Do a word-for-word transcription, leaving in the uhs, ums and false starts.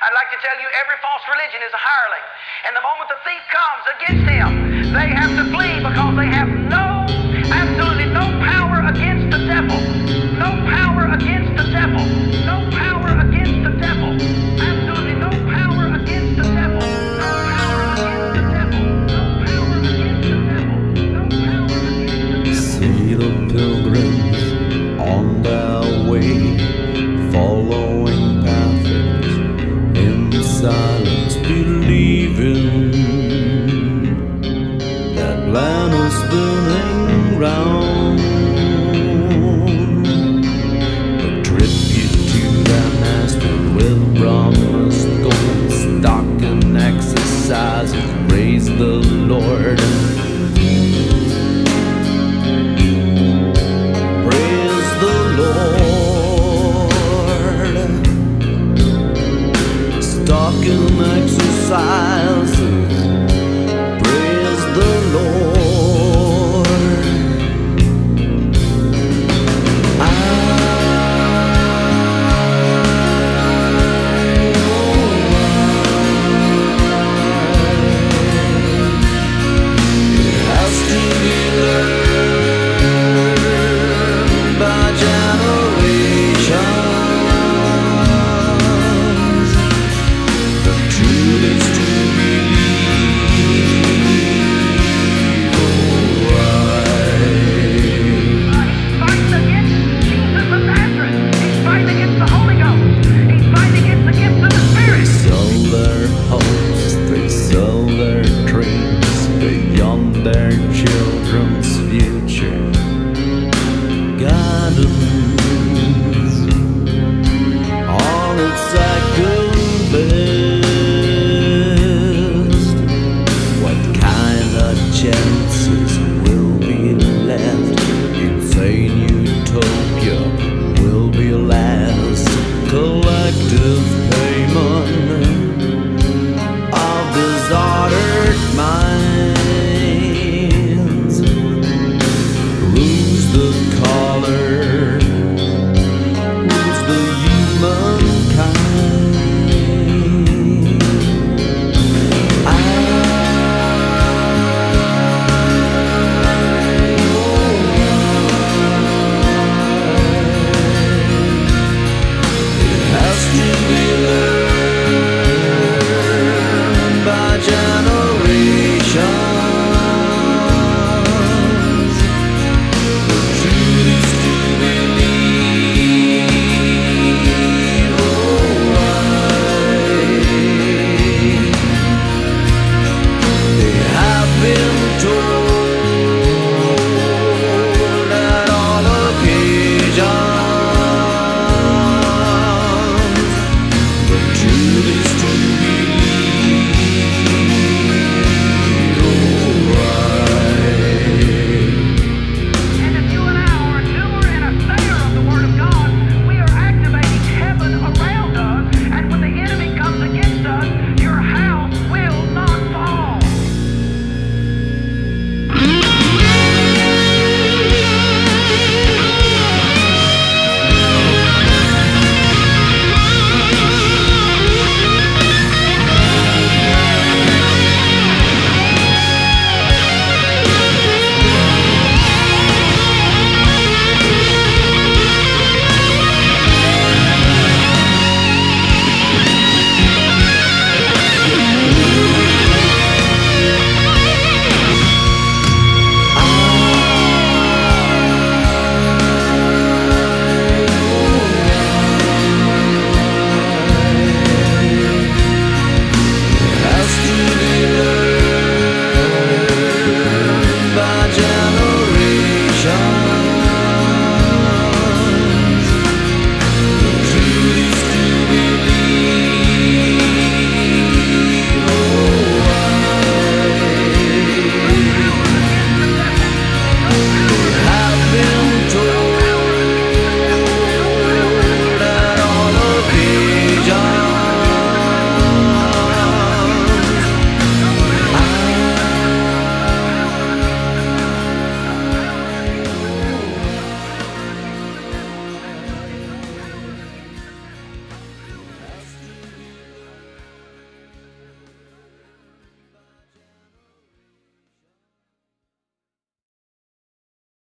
I'd like to tell you every false religion is a hireling. And the moment the thief comes against him, they have to flee because they have no, absolutely no power against the devil. No power against the devil. No power against the devil. Absolutely no power against the devil. No power against the devil. No power against the devil. No power against the devil. See the pilgrims on their way, following paths in silence, believing that land is spinning round. A tribute to their master with promised gold, stock and exercises, praise the Lord. Praise the Lord. Stock and exercises, praise the Lord.